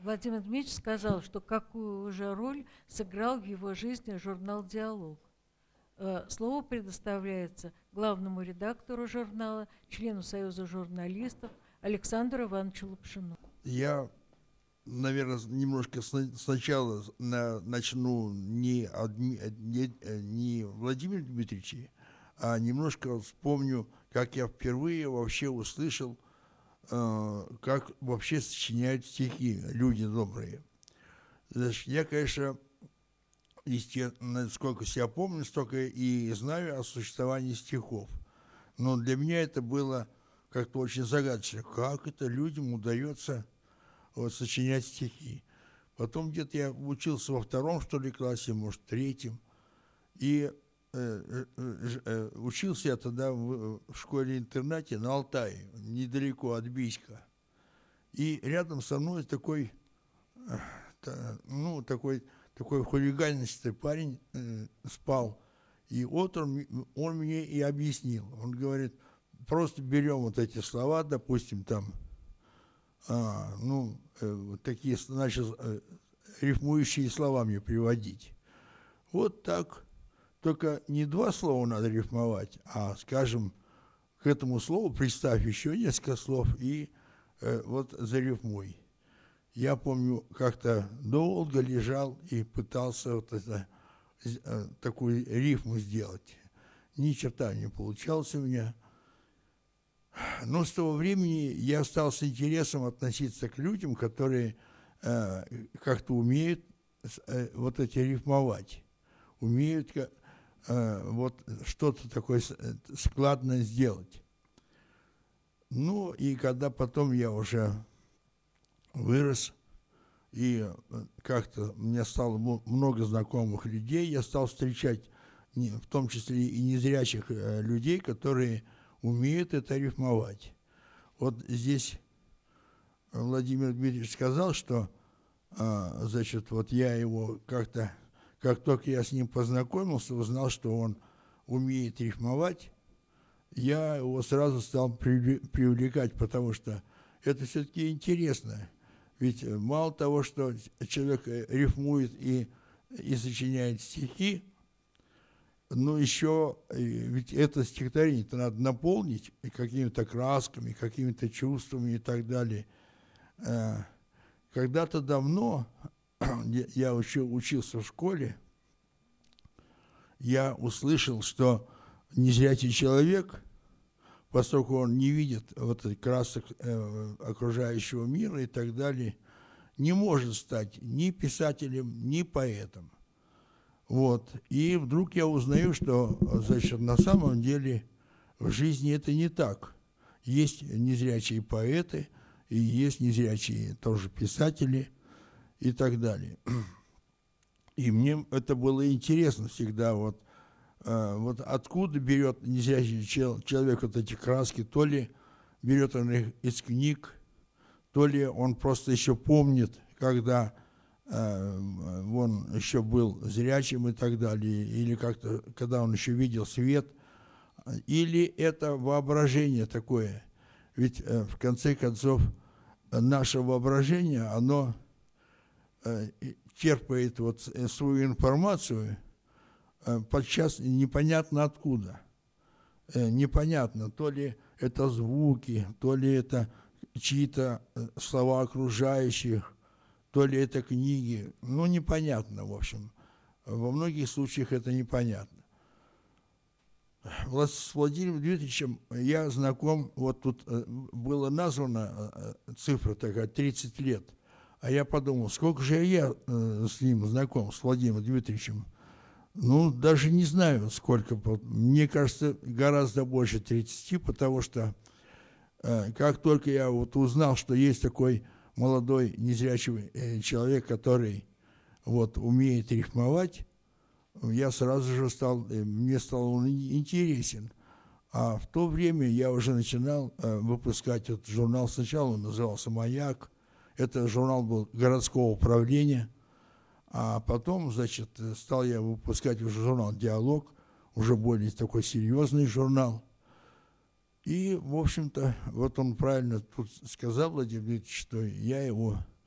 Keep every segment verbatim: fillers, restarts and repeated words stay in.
Владимир Дмитриевич сказал, что какую же роль сыграл в его жизни журнал «Диалог». Слово предоставляется главному редактору журнала, члену Союза журналистов Александру Ивановичу Лапшину. Я, наверное, немножко сначала начну не, от, не, не Владимира Дмитриевича, а немножко вспомню, как я впервые вообще услышал, э, как вообще сочиняют стихи люди добрые. Значит, я, конечно, естественно, сколько себя помню, столько и знаю о существовании стихов. Но для меня это было как-то очень загадочно. Как это людям удается вот, сочинять стихи? Потом где-то я учился во втором, что ли, классе, может, в третьем. И э, э, э, учился я тогда в, в школе-интернате на Алтае, недалеко от Бийска. И рядом со мной такой, э, ну, такой, такой хулиганистый парень э, спал. И вот он, он мне и объяснил. Он говорит, просто берем вот эти слова, допустим, там, а, ну, э, вот такие, значит, э, рифмующие слова мне приводить. Вот так. Только не два слова надо рифмовать, а, скажем, к этому слову представь еще несколько слов и э, вот зарифмуй. Я помню, как-то долго лежал и пытался вот это, э, такую рифму сделать. Ни черта не получалось у меня. Но с того времени я стал с интересом относиться к людям, которые э, как-то умеют э, вот эти рифмовать, умеют э, вот что-то такое складное сделать. Ну и когда потом я уже вырос, и как-то у меня стало много знакомых людей, я стал встречать в том числе и незрячих людей, которые умеют это рифмовать. Вот здесь Владимир Дмитриевич сказал, что, а, значит, вот я его как-то, как только я с ним познакомился, узнал, что он умеет рифмовать, я его сразу стал привлекать, потому что это все-таки интересно. Ведь мало того, что человек рифмует и, и сочиняет стихи, но еще, ведь это стихотворение-то надо наполнить какими-то красками, какими-то чувствами и так далее. Когда-то давно, я учил, учился в школе, я услышал, что незрячий человек, поскольку он не видит вот этих красок э, окружающего мира и так далее, не может стать ни писателем, ни поэтом. Вот. И вдруг я узнаю, что, значит, на самом деле в жизни это не так. Есть незрячие поэты, и есть незрячие тоже писатели и так далее. И мне это было интересно всегда, вот, э, вот откуда берет незрячий чел, человек вот эти краски, то ли берет он их из книг, то ли он просто еще помнит, когда э, он еще был зрячим и так далее, или как-то, когда он еще видел свет, или это воображение такое. Ведь э, в конце концов наше воображение, оно э, черпает вот свою информацию э, подчас непонятно откуда. Э, непонятно, то ли это звуки, то ли это чьи-то слова окружающих, то ли это книги. Ну, непонятно, в общем. Во многих случаях это непонятно. С Владимиром Дмитриевичем я знаком, вот тут была названа цифра такая, тридцать лет, а я подумал, сколько же я с ним знаком, с Владимиром Дмитриевичем. Ну, даже не знаю, сколько, мне кажется, гораздо больше тридцати, потому что как только я вот узнал, что есть такой молодой незрячий человек, который вот умеет рифмовать, я сразу же стал, мне стал он интересен. А в то время я уже начинал э, выпускать этот журнал. Сначала он назывался «Маяк». Это журнал был городского управления. А потом, значит, стал я выпускать уже журнал «Диалог», уже более такой серьезный журнал. И, в общем-то, вот он правильно тут сказал, Владимир Ильич, что я его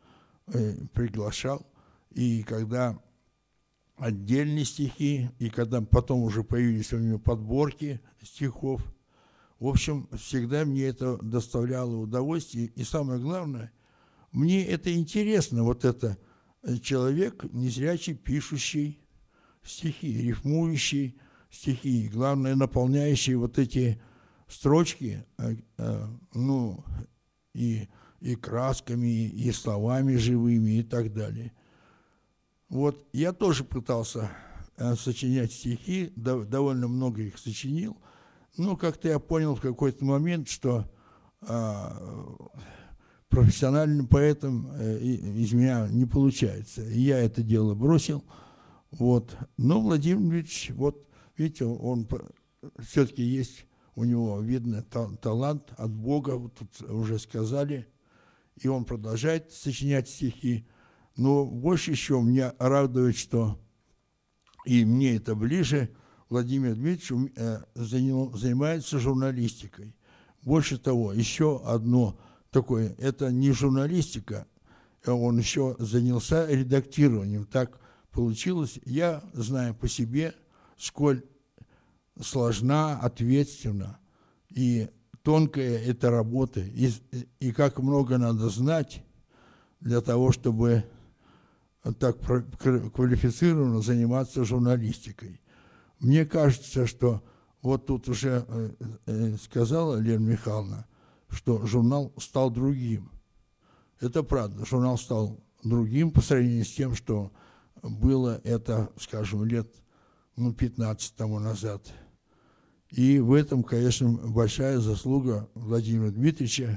э, приглашал. И когда отдельные стихи, и когда потом уже появились у него подборки стихов, в общем, всегда мне это доставляло удовольствие. И самое главное, мне это интересно, вот это человек незрячий, пишущий стихи, рифмующий стихи, главное, наполняющий вот эти строчки, э, э, ну, и, и красками, и словами живыми, и так далее. Вот я тоже пытался э, сочинять стихи, да, довольно много их сочинил, но как-то я понял в какой-то момент, что э, профессиональным поэтом э, из меня не получается. И я это дело бросил. Вот. Но Владимир Дмитриевич, вот видите, он, он все-таки есть у него, видно, та, талант от Бога, вот тут уже сказали, и он продолжает сочинять стихи. Но больше еще меня радует, что и мне это ближе, Владимир Дмитриевич э, занимается журналистикой. Больше того, еще одно такое, это не журналистика, он еще занялся редактированием. Так получилось, я знаю по себе, сколь сложна, ответственна и тонкая эта работа, и, и как много надо знать для того, чтобы так квалифицированно заниматься журналистикой. Мне кажется, что вот тут уже э, э, сказала Лена Михайловна, что журнал стал другим. Это правда, журнал стал другим по сравнению с тем, что было это, скажем, лет ну, пятнадцать тому назад. И в этом, конечно, большая заслуга Владимира Дмитриевича,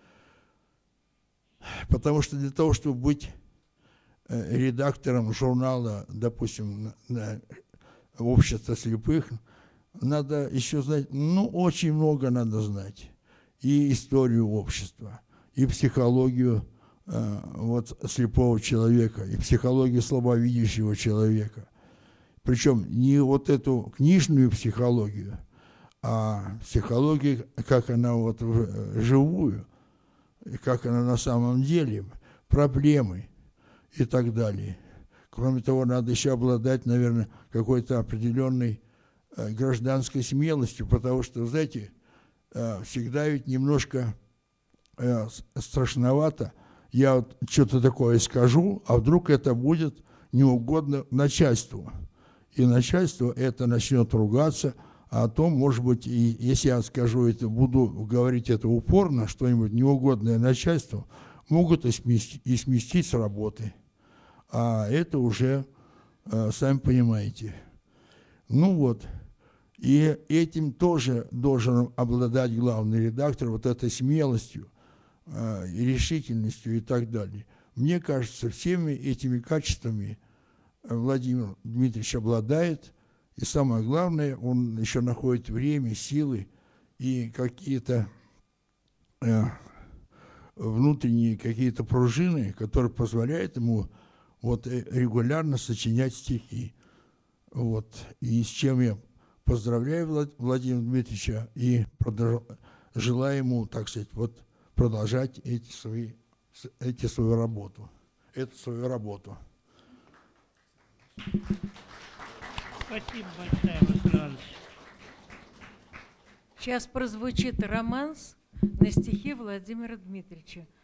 потому что для того, чтобы быть редактором журнала, допустим, на, на «Общество слепых», надо еще знать, ну, очень много надо знать. И историю общества, и психологию э, вот, слепого человека, и психологию слабовидящего человека. Причем не вот эту книжную психологию, а психологию, как она вот живую, как она на самом деле, проблемы и так далее. Кроме того, надо еще обладать, наверное, какой-то определенной э, гражданской смелостью, потому что, знаете, э, всегда ведь немножко э, страшновато. Я вот что-то такое скажу, а вдруг это будет неугодно начальству. И начальство это начнет ругаться, а о том, может быть, и если я скажу это, буду говорить это упорно, что-нибудь неугодное начальству, могут и сместить, и сместить с работы. А это уже, э, сами понимаете. Ну вот, и этим тоже должен обладать главный редактор, вот этой смелостью, э, и решительностью и так далее. Мне кажется, всеми этими качествами Владимир Дмитриевич обладает, и самое главное, он еще находит время, силы и какие-то э, внутренние какие-то пружины, которые позволяют ему вот регулярно сочинять стихи. Вот. И с чем я поздравляю Влад, Владимира Дмитриевича и продолж, желаю ему, так сказать, вот продолжать эти свои, эти свою работу. Эту свою работу. Спасибо большое, Василий Иванович. Сейчас прозвучит романс на стихи Владимира Дмитриевича.